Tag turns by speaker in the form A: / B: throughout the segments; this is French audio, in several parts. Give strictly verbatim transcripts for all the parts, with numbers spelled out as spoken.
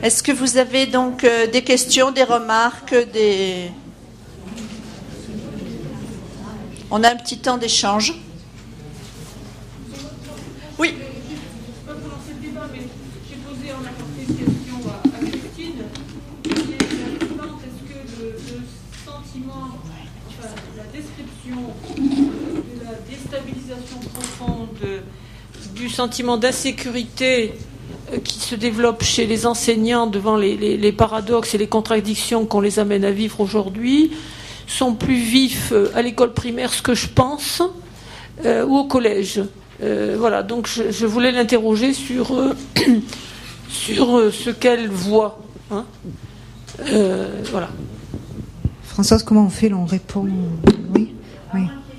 A: Est-ce que vous avez donc euh, des questions, des remarques, des... On a un petit temps d'échange. Oui.
B: Pas pour lancer le débat, mais j'ai posé en aparté une question à, à Christine. Qui est la suivante: est-ce que le, le sentiment, enfin, la description de la déstabilisation profonde, du sentiment d'insécurité qui se développe chez les enseignants devant les, les, les paradoxes et les contradictions qu'on les amène à vivre aujourd'hui, sont plus vifs à l'école primaire, ce que je pense, euh, ou au collège. Euh, voilà, donc je, je voulais l'interroger sur, euh, sur euh, ce qu'elle voit. Hein. Euh, voilà.
C: Françoise, comment on fait là? On répond? Oui, oui.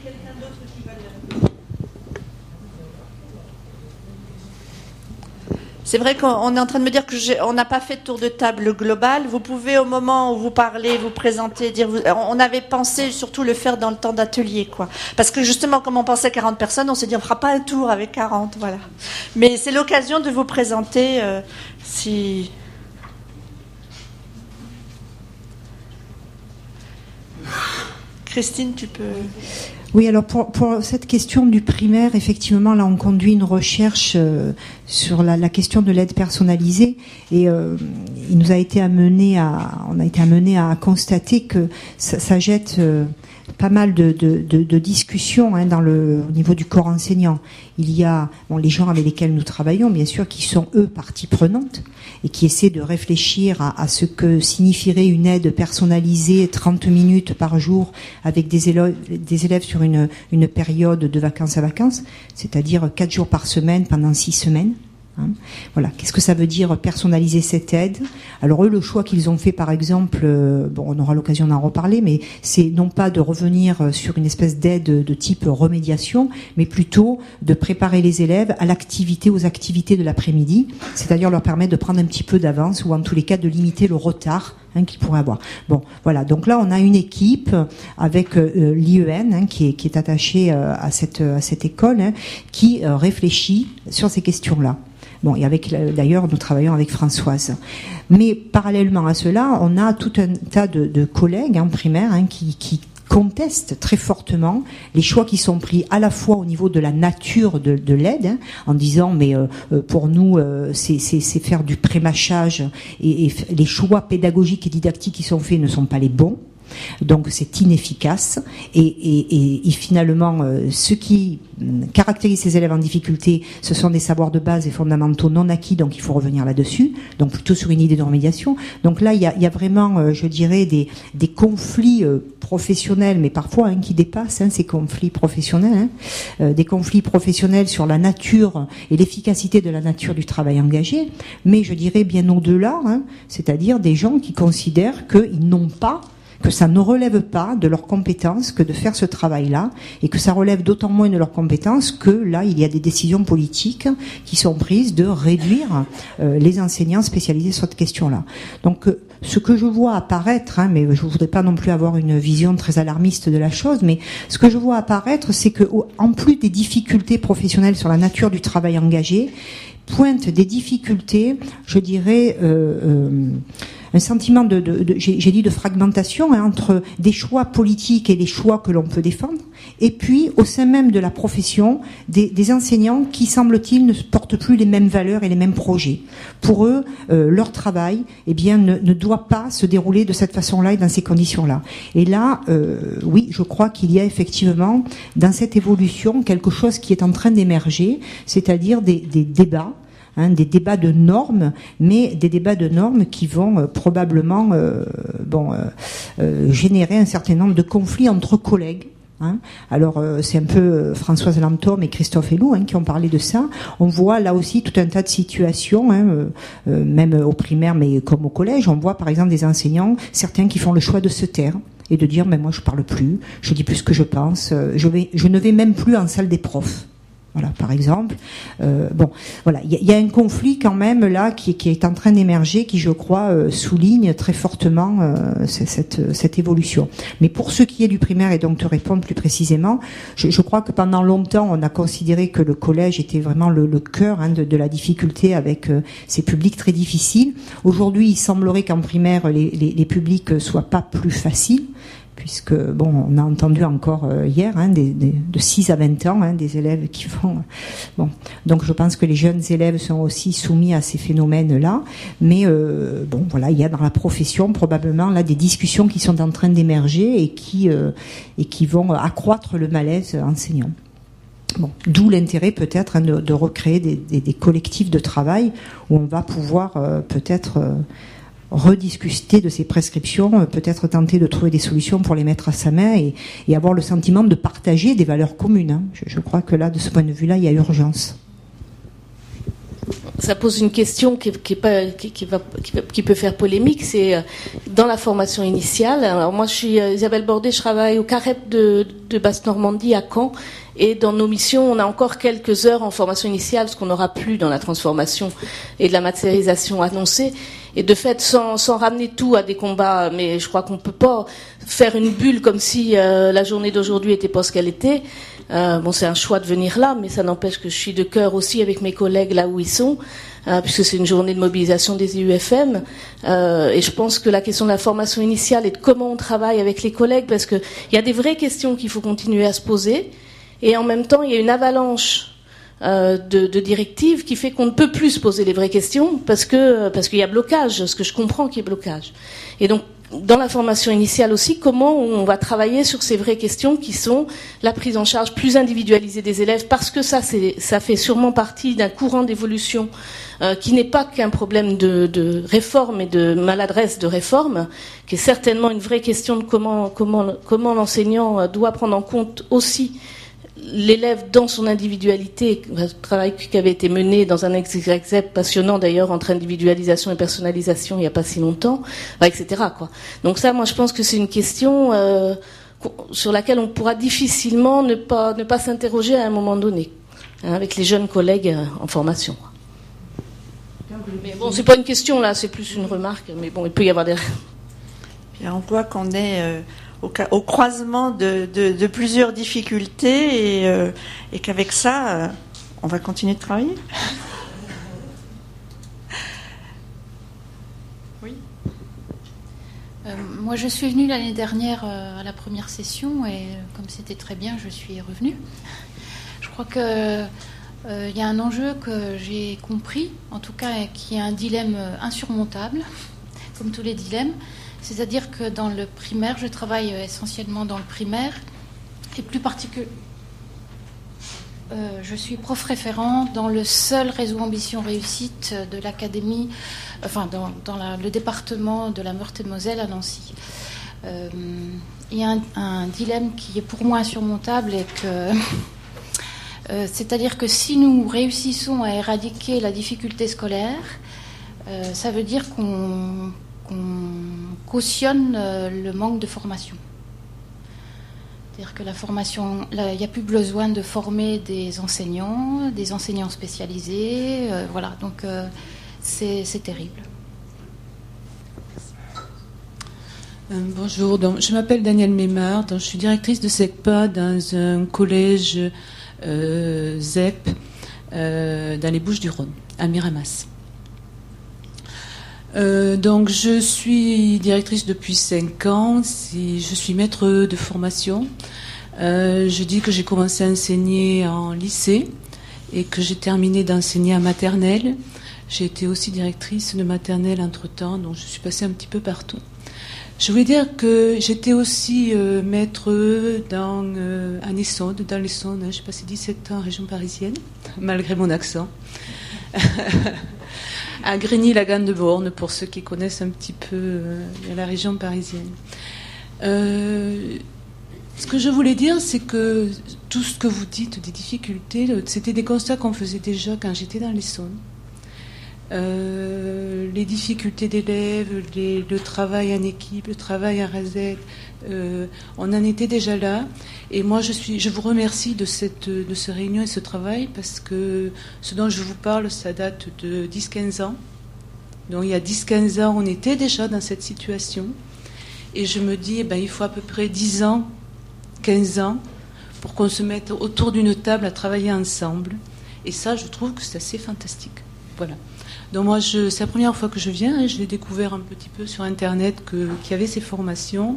A: C'est vrai qu'on est en train de me dire qu'on n'a pas fait de tour de table global. Vous pouvez, au moment où vous parlez, vous présenter, dire... Vous, on avait pensé surtout le faire dans le temps d'atelier, quoi. Parce que justement, comme on pensait quarante personnes, on s'est dit on ne fera pas un tour avec quarante, voilà. Mais c'est l'occasion de vous présenter euh, si... Christine, tu peux...
C: Oui, alors pour, pour cette question du primaire, effectivement, là, on conduit une recherche euh, sur la, la question de l'aide personnalisée, et euh, il nous a été amené à, on a été amené à constater que ça, ça jette euh, pas mal de, de, de, de discussions hein, dans le, au niveau du corps enseignant. Il y a bon, les gens avec lesquels nous travaillons, bien sûr, qui sont eux partie prenante et qui essaient de réfléchir à, à ce que signifierait une aide personnalisée, trente minutes par jour, avec des élèves, des élèves sur une, une période de vacances à vacances, c'est-à-dire quatre jours par semaine pendant six semaines. Hein. Voilà. Qu'est-ce que ça veut dire personnaliser cette aide? Alors eux, le choix qu'ils ont fait, par exemple, euh, bon, on aura l'occasion d'en reparler, mais c'est non pas de revenir sur une espèce d'aide de type remédiation, mais plutôt de préparer les élèves à l'activité, aux activités de l'après-midi, c'est-à-dire leur permettre de prendre un petit peu d'avance ou en tous les cas de limiter le retard hein, qu'ils pourraient avoir. Bon, voilà. Donc là, on a une équipe avec euh, l'I E N hein, qui est, qui est attachée euh, à cette à cette école, hein, qui euh, réfléchit sur ces questions-là. Bon, et avec d'ailleurs, nous travaillons avec Françoise. Mais parallèlement à cela, on a tout un tas de, de collègues en primaire hein, qui, qui contestent très fortement les choix qui sont pris à la fois au niveau de la nature de, de l'aide, hein, en disant mais euh, pour nous euh, c'est, c'est, c'est faire du prémâchage et, et les choix pédagogiques et didactiques qui sont faits ne sont pas les bons. Donc c'est inefficace et, et, et, et finalement euh, ce qui caractérise ces élèves en difficulté, ce sont des savoirs de base et fondamentaux non acquis, donc il faut revenir là-dessus, donc plutôt sur une idée de remédiation. Donc là il y a, il y a vraiment euh, je dirais des, des conflits euh, professionnels, mais parfois hein, qui dépassent hein, ces conflits professionnels, hein, euh, des conflits professionnels sur la nature et l'efficacité de la nature du travail engagé, mais je dirais bien au-delà, hein, c'est-à-dire des gens qui considèrent qu'ils n'ont pas que ça ne relève pas de leurs compétences que de faire ce travail-là, et que ça relève d'autant moins de leurs compétences que là, il y a des décisions politiques qui sont prises de réduire euh, les enseignants spécialisés sur cette question-là. Donc, euh, ce que je vois apparaître, hein, mais je ne voudrais pas non plus avoir une vision très alarmiste de la chose, mais ce que je vois apparaître, c'est que, en plus des difficultés professionnelles sur la nature du travail engagé, pointent des difficultés, je dirais, euh, euh, un sentiment de, de, de j'ai, j'ai dit de fragmentation hein, entre des choix politiques et les choix que l'on peut défendre, et puis au sein même de la profession, des, des enseignants qui, semble-t-il, ne portent plus les mêmes valeurs et les mêmes projets. Pour eux, euh, leur travail, eh bien, ne, ne doit pas se dérouler de cette façon-là et dans ces conditions-là. Et là, euh, oui, je crois qu'il y a effectivement dans cette évolution quelque chose qui est en train d'émerger, c'est-à-dire des, des débats. Hein, des débats de normes, mais des débats de normes qui vont euh, probablement euh, bon, euh, euh, générer un certain nombre de conflits entre collègues. Hein. Alors euh, c'est un peu euh, Françoise Lantôme et Christophe Helou hein, qui ont parlé de ça. On voit là aussi tout un tas de situations, hein, euh, euh, même au primaire, mais comme au collège, on voit par exemple des enseignants, certains qui font le choix de se taire et de dire mais moi je parle plus, je dis plus ce que je pense, euh, je vais, je ne vais même plus en salle des profs. Voilà, par exemple. Euh, bon, voilà, il y, y a un conflit quand même là qui, qui est en train d'émerger, qui, je crois, euh, souligne très fortement euh, cette, cette évolution. Mais pour ce qui est du primaire, et donc te répondre plus précisément, je, je crois que pendant longtemps, on a considéré que le collège était vraiment le, le cœur hein, de, de la difficulté avec euh, ces publics très difficiles. Aujourd'hui, il semblerait qu'en primaire, les, les, les publics soient pas plus faciles, puisque, bon, on a entendu encore euh, hier, hein, des, des, de six à vingt ans, hein, des élèves qui vont... Bon, donc je pense que les jeunes élèves sont aussi soumis à ces phénomènes-là, mais euh, bon, voilà, il y a dans la profession probablement là des discussions qui sont en train d'émerger et qui, euh, et qui vont accroître le malaise enseignant. Bon, d'où l'intérêt peut-être hein, de, de recréer des, des, des collectifs de travail où on va pouvoir euh, peut-être... Euh, rediscuter de ces prescriptions, peut-être tenter de trouver des solutions pour les mettre à sa main et, et avoir le sentiment de partager des valeurs communes. Hein. Je, je crois que là, de ce point de vue-là, il y a urgence.
D: Ça pose une question qui, qui, est pas, qui, qui, va, qui, qui peut faire polémique, c'est dans la formation initiale. Alors moi, je suis Isabelle Bordet, je travaille au CAREP de, de Basse-Normandie à Caen. Et dans nos missions, on a encore quelques heures en formation initiale, ce qu'on n'aura plus dans la transformation et de la matérisation annoncée. Et de fait, sans, sans ramener tout à des combats, mais je crois qu'on peut pas faire une bulle comme si euh, la journée d'aujourd'hui était pas ce qu'elle était. Euh, bon, c'est un choix de venir là, mais ça n'empêche que je suis de cœur aussi avec mes collègues là où ils sont, euh, puisque c'est une journée de mobilisation des I U F M. Euh, et je pense que la question de la formation initiale et de comment on travaille avec les collègues, parce que il y a des vraies questions qu'il faut continuer à se poser. Et en même temps, il y a une avalanche euh, de, de directives qui fait qu'on ne peut plus se poser les vraies questions parce que parce qu'il y a blocage, ce que je comprends qu'il y ait blocage. Et donc, dans la formation initiale aussi, comment on va travailler sur ces vraies questions qui sont la prise en charge plus individualisée des élèves, parce que ça, c'est, ça fait sûrement partie d'un courant d'évolution euh, qui n'est pas qu'un problème de, de réforme et de maladresse de réforme, qui est certainement une vraie question de comment, comment, comment l'enseignant doit prendre en compte aussi l'élève dans son individualité, un travail qui avait été mené dans un exercice passionnant d'ailleurs entre individualisation et personnalisation il n'y a pas si longtemps, et cetera quoi. Donc ça, moi je pense que c'est une question euh, sur laquelle on pourra difficilement ne pas, ne pas s'interroger à un moment donné, hein, avec les jeunes collègues euh, en formation. Mais bon, c'est pas une question là, c'est plus une remarque, mais bon, il peut y avoir des...
A: Puis on voit qu'on est... Euh... Au, au croisement de, de, de plusieurs difficultés et, euh, et qu'avec ça, euh, on va continuer de travailler.
E: Oui. Euh, moi, je suis venue l'année dernière euh, à la première session et comme c'était très bien, je suis revenue. Je crois que euh, y a un enjeu que j'ai compris, en tout cas, qui est un dilemme insurmontable, comme tous les dilemmes. C'est-à-dire que dans le primaire, je travaille essentiellement dans le primaire, et plus particulièrement, euh, je suis prof référent dans le seul réseau Ambition Réussite de l'académie, enfin dans, dans la, le département de la Meurthe-et-Moselle à Nancy. Euh, il y a un, un dilemme qui est pour moi insurmontable, et que, euh, c'est-à-dire que si nous réussissons à éradiquer la difficulté scolaire, euh, ça veut dire qu'on qu'on cautionne le manque de formation. C'est-à-dire que la formation, il n'y a plus besoin de former des enseignants, des enseignants spécialisés, euh, voilà, donc euh, c'est, c'est terrible.
F: Euh, bonjour, donc, je m'appelle Danielle Mémard, donc, je suis directrice de SECPA dans un collège euh, Z E P euh, dans les Bouches-du-Rhône, à Miramas. Euh, donc je suis directrice depuis cinq ans, si je suis maître de formation. Euh, je dis que j'ai commencé à enseigner en lycée et que j'ai terminé d'enseigner en maternelle. J'ai été aussi directrice de maternelle entre-temps, donc je suis passée un petit peu partout. Je voulais dire que j'étais aussi euh, maître dans, euh, en Essonne, dans l'Essonne. J'ai passé dix-sept ans en région parisienne, malgré mon accent. À Grigny-la-Ganne-de-Borne, pour ceux qui connaissent un petit peu euh, la région parisienne. Euh, ce que je voulais dire, c'est que tout ce que vous dites des difficultés, c'était des constats qu'on faisait déjà quand j'étais dans l'Essonne. Euh, les difficultés d'élèves, les, le travail en équipe, le travail à Razed, euh, on en était déjà là. Et moi, je, suis, je vous remercie de cette, de cette réunion et ce travail, parce que ce dont je vous parle, ça date de dix à quinze ans. Donc il y a dix à quinze ans, on était déjà dans cette situation. Et je me dis, eh ben, il faut à peu près dix ans, quinze ans, pour qu'on se mette autour d'une table à travailler ensemble. Et ça, je trouve que c'est assez fantastique. Voilà. Donc moi, je, c'est la première fois que je viens, et je l'ai découvert un petit peu sur Internet que, qu'il y avait ces formations.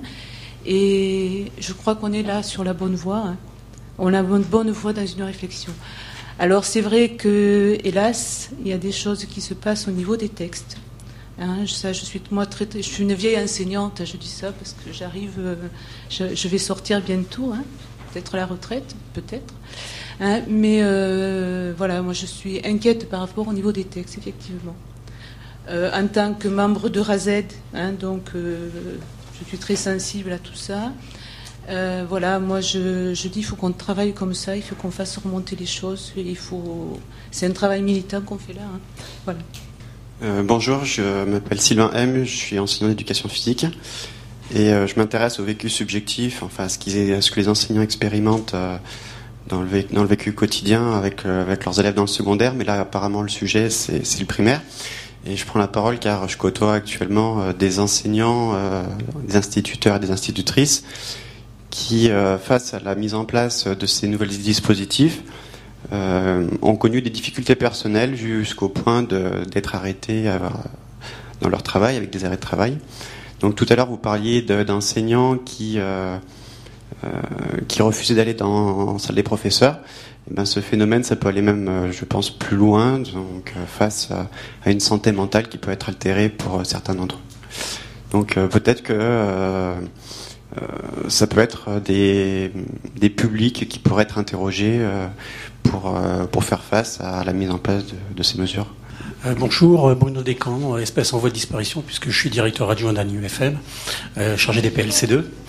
F: Et je crois qu'on est là sur la bonne voie. Hein. On a une bonne voie dans une réflexion. Alors c'est vrai que, hélas, il y a des choses qui se passent au niveau des textes. Hein, ça, je suis moi très, je suis une vieille enseignante. Je dis ça parce que j'arrive, euh, je, je vais sortir bientôt, hein, peut-être à la retraite, peut-être. Hein, mais euh, voilà, moi je suis inquiète par rapport au niveau des textes, effectivement. Euh, en tant que membre de Razed, hein, donc euh, je suis très sensible à tout ça. Euh, voilà, moi je, je dis il faut qu'on travaille comme ça, il faut qu'on fasse remonter les choses. Il faut, c'est un travail militant qu'on fait là. Hein. Voilà.
G: Euh, bonjour, je m'appelle Sylvain M, je suis enseignant d'éducation physique et euh, je m'intéresse au vécu subjectif, enfin à ce, qu'ils, à ce que les enseignants expérimentent euh, dans, le vécu, dans le vécu quotidien avec, euh, avec leurs élèves dans le secondaire, mais là apparemment le sujet c'est, c'est le primaire. Et je prends la parole car je côtoie actuellement euh, des enseignants, euh, des instituteurs et des institutrices qui, euh, face à la mise en place de ces nouveaux dispositifs, euh, ont connu des difficultés personnelles jusqu'au point de, d'être arrêtés euh, dans leur travail, avec des arrêts de travail. Donc tout à l'heure, vous parliez de, d'enseignants qui, euh, euh, qui refusaient d'aller dans, en salle des professeurs. Et ben, ce phénomène, ça peut aller même, euh, je pense, plus loin, donc euh, face à, à une santé mentale qui peut être altérée pour euh, certains d'entre eux. Donc euh, peut-être que euh, euh, ça peut être des, des publics qui pourraient être interrogés euh, pour, euh, pour faire face à la mise en place de, de ces mesures.
H: Euh, bonjour, Bruno Descamps, espèce en voie de disparition, puisque je suis directeur adjoint d'A N U F M, euh, chargé des P L C deux.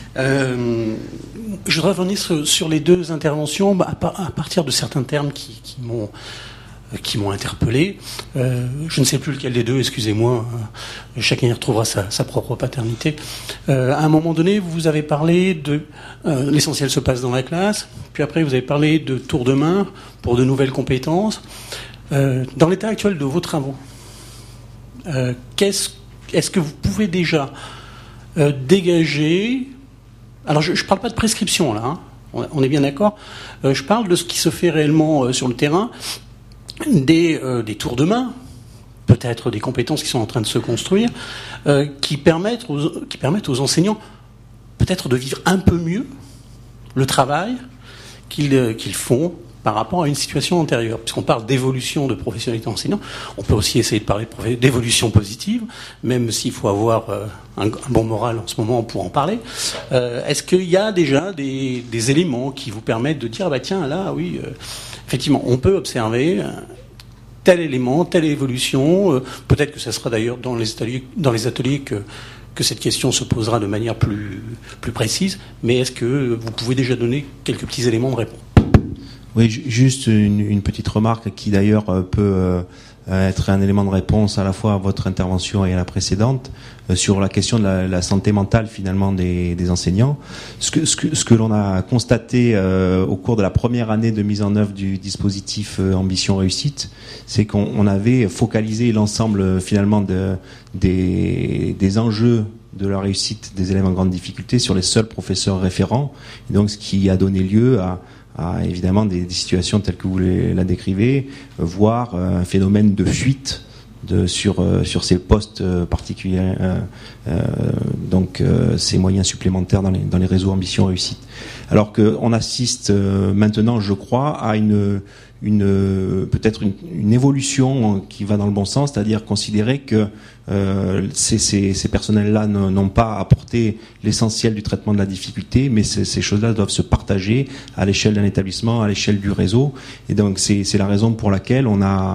H: Euh, je voudrais revenir sur, sur les deux interventions bah, à, à partir de certains termes qui, qui m'ont qui m'ont interpellé. Euh, je ne sais plus lequel des deux, excusez-moi, euh, chacun y retrouvera sa, sa propre paternité. Euh, à un moment donné, vous avez parlé de euh, l'essentiel se passe dans la classe, puis après vous avez parlé de tour de main pour de nouvelles compétences. Euh, dans l'état actuel de vos travaux, euh, qu'est-ce, est-ce que vous pouvez déjà euh, dégager... Alors je ne parle pas de prescription là, hein, on, on est bien d'accord, euh, je parle de ce qui se fait réellement euh, sur le terrain, des, euh, des tours de main, peut-être des compétences qui sont en train de se construire, euh, qui, permettent aux, qui permettent aux enseignants peut-être de vivre un peu mieux le travail qu'ils, euh, qu'ils font par rapport à une situation antérieure. Puisqu'on parle d'évolution de professionnalité enseignant, on peut aussi essayer de parler d'évolution positive, même s'il faut avoir euh, un, un bon moral en ce moment pour en parler. Euh, est-ce qu'il y a déjà des, des éléments qui vous permettent de dire, ah bah tiens, là, oui, euh, effectivement, on peut observer euh, tel élément, telle évolution, euh, peut-être que ce sera d'ailleurs dans les ateliers, dans les ateliers que, que cette question se posera de manière plus, plus précise, mais est-ce que vous pouvez déjà donner quelques petits éléments de réponse ?
I: Oui, juste une, une petite remarque qui d'ailleurs peut euh, être un élément de réponse à la fois à votre intervention et à la précédente euh, sur la question de la, la santé mentale finalement des, des enseignants. Ce que, ce que, ce que l'on a constaté euh, au cours de la première année de mise en œuvre du dispositif euh, Ambition Réussite, c'est qu'on on avait focalisé l'ensemble finalement de, des, des enjeux de la réussite des élèves en grande difficulté sur les seuls professeurs référents, et donc ce qui a donné lieu à à évidemment des, des situations telles que vous les, la décrivez, euh, voire euh, un phénomène de fuite de, sur, euh, sur ces postes euh, particuliers, euh, euh, donc euh, ces moyens supplémentaires dans les, dans les réseaux Ambition Réussite. Alors qu'on assiste euh, maintenant, je crois, à une, une peut-être une, une évolution qui va dans le bon sens, c'est-à-dire considérer que euh, ces, ces, ces personnels-là n'ont pas apporté l'essentiel du traitement de la difficulté, mais ces, ces choses-là doivent se partager à l'échelle d'un établissement, à l'échelle du réseau. Et donc c'est, c'est la raison pour laquelle on a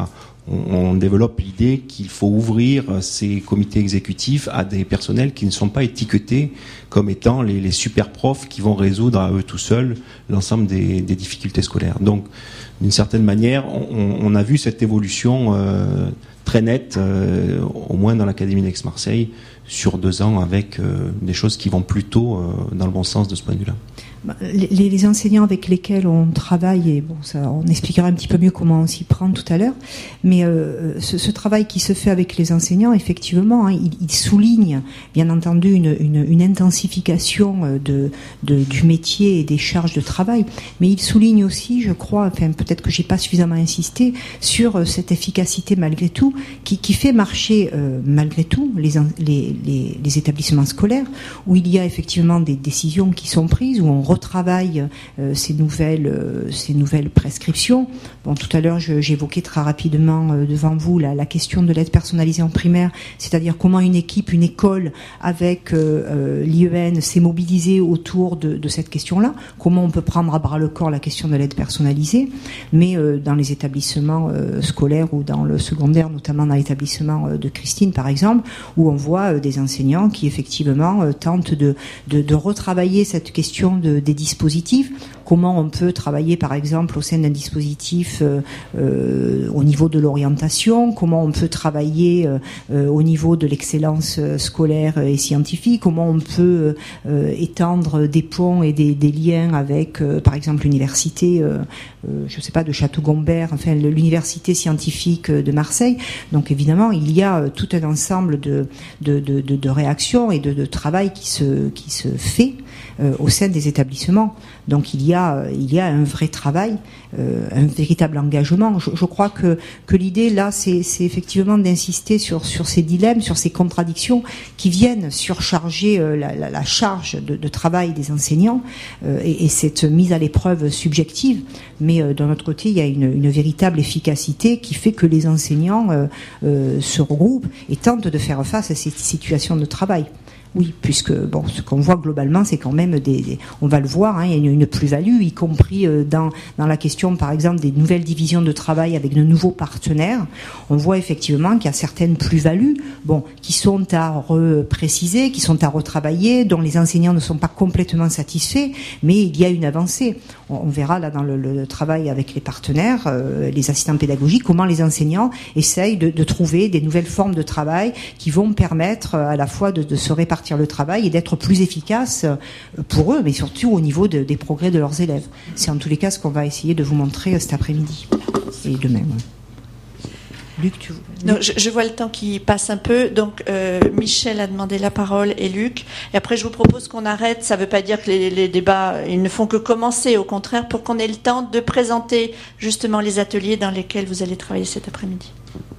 I: on, on développe l'idée qu'il faut ouvrir ces comités exécutifs à des personnels qui ne sont pas étiquetés comme étant les, les super profs qui vont résoudre à eux tout seuls l'ensemble des, des difficultés scolaires. Donc, d'une certaine manière, on, on a vu cette évolution euh, très nette, euh, au moins dans l'Académie d'Aix-Marseille, sur deux ans, avec euh, des choses qui vont plutôt euh, dans le bon sens de ce point de vue-là.
C: Les, les enseignants avec lesquels on travaille, et bon, ça, on expliquera un petit peu mieux comment on s'y prend tout à l'heure, mais euh, ce, ce travail qui se fait avec les enseignants, effectivement, hein, il, il souligne, bien entendu, une, une, une intensification de, de, du métier et des charges de travail, mais il souligne aussi, je crois, enfin, peut-être que j'ai pas suffisamment insisté, sur cette efficacité malgré tout, qui, qui fait marcher euh, malgré tout les, les, les, les établissements scolaires, où il y a effectivement des décisions qui sont prises, où on retravaille euh, ces nouvelles euh, ces nouvelles prescriptions. Bon, tout à l'heure, je, j'évoquais très rapidement euh, devant vous la, la question de l'aide personnalisée en primaire, c'est-à-dire comment une équipe, une école avec euh, euh, l'I E N s'est mobilisée autour de, de cette question-là. Comment on peut prendre à bras le corps la question de l'aide personnalisée, mais euh, dans les établissements euh, scolaires ou dans le secondaire, notamment dans l'établissement euh, de Christine, par exemple, où on voit euh, des enseignants qui effectivement euh, tentent de, de, de retravailler cette question de des dispositifs, comment on peut travailler par exemple au sein d'un dispositif euh, euh, au niveau de l'orientation, comment on peut travailler euh, euh, au niveau de l'excellence scolaire et scientifique, comment on peut euh, étendre des ponts et des, des liens avec euh, par exemple l'université euh, euh, je sais pas de Château-Gombert, enfin l'université scientifique de Marseille. Donc évidemment il y a tout un ensemble de, de, de, de, de réactions et de, de travail qui se, qui se fait Euh, au sein des établissements. Donc il y a, il y a un vrai travail, euh, un véritable engagement. Je, je crois que, que l'idée là, c'est, c'est effectivement d'insister sur, sur ces dilemmes, sur ces contradictions qui viennent surcharger euh, la, la, la charge de, de travail des enseignants euh, et, et cette mise à l'épreuve subjective. Mais euh, d'un autre côté, il y a une, une véritable efficacité qui fait que les enseignants euh, euh, se regroupent et tentent de faire face à ces situations de travail. Oui, puisque bon, ce qu'on voit globalement, c'est quand même des, des on va le voir, hein, il y a une, une plus-value, y compris euh, dans dans la question, par exemple, des nouvelles divisions de travail avec de nouveaux partenaires. On voit effectivement qu'il y a certaines plus-values, bon, qui sont à repréciser, qui sont à retravailler, dont les enseignants ne sont pas complètement satisfaits, mais il y a une avancée. On, on verra là dans le, le travail avec les partenaires, euh, les assistants pédagogiques, comment les enseignants essayent de, de trouver des nouvelles formes de travail qui vont permettre à la fois de, de se répartir le travail et d'être plus efficace pour eux, mais surtout au niveau de, des progrès de leurs élèves. C'est en tous les cas ce qu'on va essayer de vous montrer cet après-midi et demain. Luc, tu...
A: Non, je, je vois le temps qui passe un peu. Donc, euh, Michel a demandé la parole et Luc. Et après, je vous propose qu'on arrête. Ça ne veut pas dire que les, les débats, ils ne font que commencer. Au contraire, pour qu'on ait le temps de présenter justement les ateliers dans lesquels vous allez travailler cet après-midi.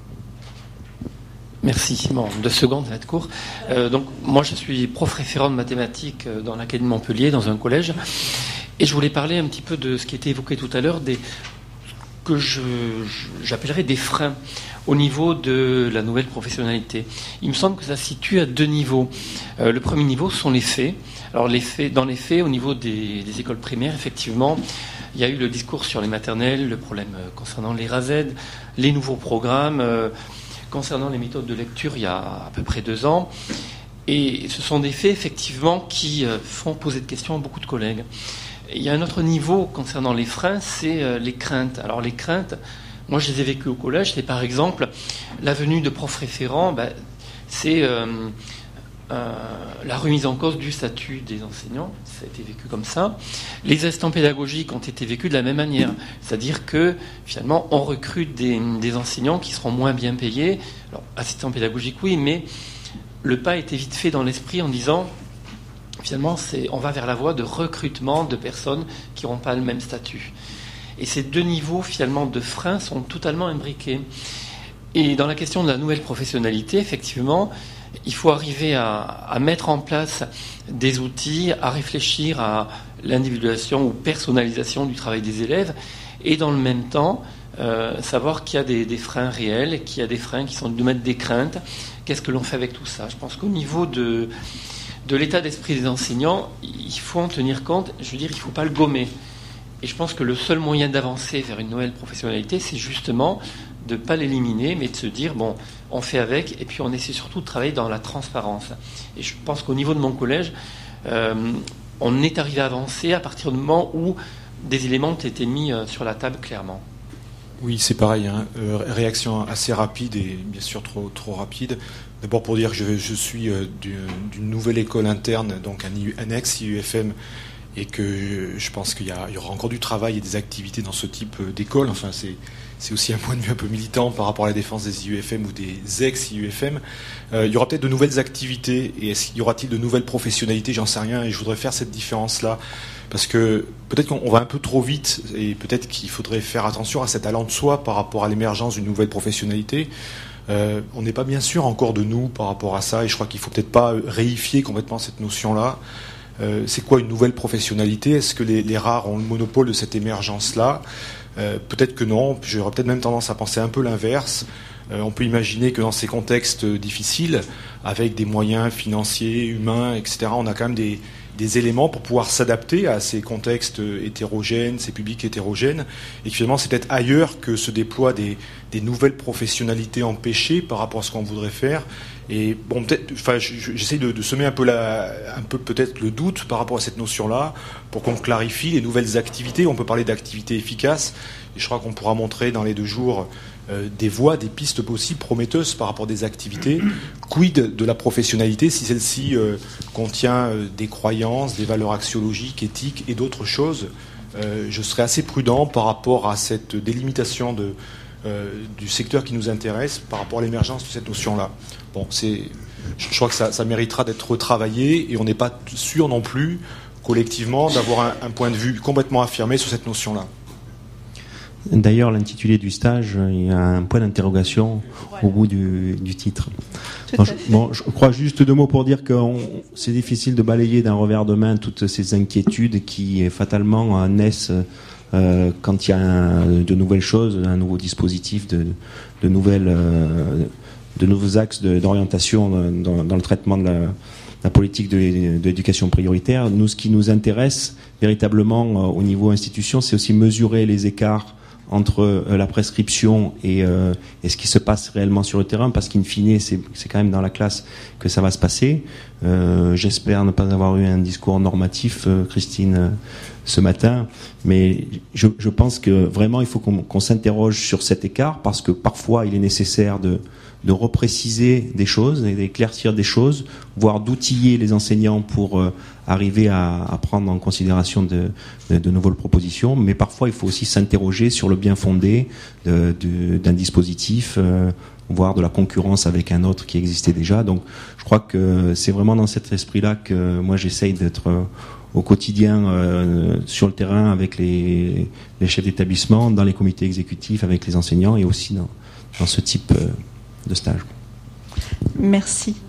J: Merci. Bon, deux secondes, ça va être court. Euh, donc, moi, je suis prof référent de mathématiques dans l'Académie de Montpellier, dans un collège. Et je voulais parler un petit peu de ce qui était évoqué tout à l'heure, des, que je, j'appellerais des freins au niveau de la nouvelle professionnalité. Il me semble que ça se situe à deux niveaux. Euh, le premier niveau sont les faits. Alors, les faits, dans les faits, au niveau des, des écoles primaires, effectivement, il y a eu le discours sur les maternelles, le problème concernant les R A Z, les nouveaux programmes, euh, concernant les méthodes de lecture il y a à peu près deux ans. Et ce sont des faits, effectivement, qui euh, font poser de questions à beaucoup de collègues. Et il y a un autre niveau concernant les freins, c'est euh, les craintes. Alors les craintes, moi je les ai vécues au collège, c'est par exemple la venue de profs référents, ben, c'est euh, euh, la remise en cause du statut des enseignants, ça a été vécu comme ça. Les assistants pédagogiques ont été vécus de la même manière, c'est-à-dire que finalement on recrute des, des enseignants qui seront moins bien payés. Alors assistants pédagogiques oui, mais le pas a été vite fait dans l'esprit en disant finalement c'est, on va vers la voie de recrutement de personnes qui n'auront pas le même statut. Et ces deux niveaux finalement de freins sont totalement imbriqués. Et dans la question de la nouvelle professionnalité, effectivement, il faut arriver à, à mettre en place des outils, à réfléchir à l'individualisation ou personnalisation du travail des élèves, et dans le même temps, euh, savoir qu'il y a des, des freins réels, qu'il y a des freins qui sont de mettre des craintes. Qu'est-ce que l'on fait avec tout ça ? Je pense qu'au niveau de, de l'état d'esprit des enseignants, il faut en tenir compte. Je veux dire, il ne faut pas le gommer. Et je pense que le seul moyen d'avancer vers une nouvelle professionnalité, c'est justement de ne pas l'éliminer, mais de se dire, bon, on fait avec, et puis on essaie surtout de travailler dans la transparence. Et je pense qu'au niveau de mon collège, euh, on est arrivé à avancer à partir du moment où des éléments ont été mis euh, sur la table clairement.
K: Oui, c'est pareil, hein. euh, réaction assez rapide et bien sûr trop, trop rapide. D'abord pour dire que je, je suis euh, d'une nouvelle école interne, donc un, un ex-I U F M, et que je pense qu'il y, y aura encore du travail et des activités dans ce type d'école. Enfin, c'est, c'est aussi un point de vue un peu militant par rapport à la défense des I U F M ou des ex-I U F M. Euh, il y aura peut-être de nouvelles activités, et est-ce qu'il y aura-t-il de nouvelles professionnalités? J'en sais rien, et je voudrais faire cette différence-là, parce que peut-être qu'on va un peu trop vite, et peut-être qu'il faudrait faire attention à cet allant de soi par rapport à l'émergence d'une nouvelle professionnalité. Euh, on n'est pas bien sûr encore de nous par rapport à ça, et je crois qu'il ne faut peut-être pas réifier complètement cette notion-là. Euh, c'est quoi une nouvelle professionnalité? Est-ce que les, les rares ont le monopole de cette émergence-là? euh, Peut-être que non. J'aurais peut-être même tendance à penser un peu l'inverse. Euh, on peut imaginer que dans ces contextes difficiles, avec des moyens financiers, humains, et cetera, on a quand même des, des éléments pour pouvoir s'adapter à ces contextes hétérogènes, ces publics hétérogènes, et que finalement c'est peut-être ailleurs que se déploient des, des nouvelles professionnalités empêchées par rapport à ce qu'on voudrait faire. Et bon, peut-être, enfin, j'essaie de, de semer un peu, la, un peu peut-être le doute par rapport à cette notion-là, pour qu'on clarifie les nouvelles activités. On peut parler d'activités efficaces, et je crois qu'on pourra montrer dans les deux jours euh, des voies, des pistes possibles, prometteuses par rapport à des activités. Quid de la professionnalité si celle-ci euh, contient euh, des croyances, des valeurs axiologiques, éthiques et d'autres choses? euh, Je serais assez prudent par rapport à cette délimitation de, euh, du secteur qui nous intéresse, par rapport à l'émergence de cette notion-là. Bon, c'est, je crois que ça, ça méritera d'être retravaillé, et on n'est pas sûr non plus, collectivement, d'avoir un, un point de vue complètement affirmé sur cette notion-là.
I: D'ailleurs, l'intitulé du stage, il y a un point d'interrogation
A: voilà.
I: au bout du, du titre. Bon je, bon, je crois juste deux mots pour dire que on, c'est difficile de balayer d'un revers de main toutes ces inquiétudes qui, fatalement, naissent euh, quand il y a un, de nouvelles choses, un nouveau dispositif, de, de nouvelles... Euh, de nouveaux axes de, d'orientation dans, dans le traitement de la, la politique de, de l'éducation prioritaire. Nous, ce qui nous intéresse véritablement euh, au niveau institution, c'est aussi mesurer les écarts entre euh, la prescription et, euh, et ce qui se passe réellement sur le terrain, parce qu'in fine, c'est, c'est quand même dans la classe que ça va se passer. Euh, j'espère ne pas avoir eu un discours normatif, euh, Christine, euh, ce matin, mais je, je pense que vraiment, il faut qu'on, qu'on s'interroge sur cet écart, parce que parfois, il est nécessaire de de repréciser des choses, d'éclaircir des choses, voire d'outiller les enseignants pour euh, arriver à, à prendre en considération de, de, de nouvelles propositions. Mais parfois, il faut aussi s'interroger sur le bien fondé de, de, d'un dispositif, euh, voire de la concurrence avec un autre qui existait déjà. Donc, je crois que c'est vraiment dans cet esprit-là que moi, j'essaye d'être euh, au quotidien euh, sur le terrain avec les, les chefs d'établissement, dans les comités exécutifs, avec les enseignants, et aussi dans, dans ce type euh, de stage.
A: Merci.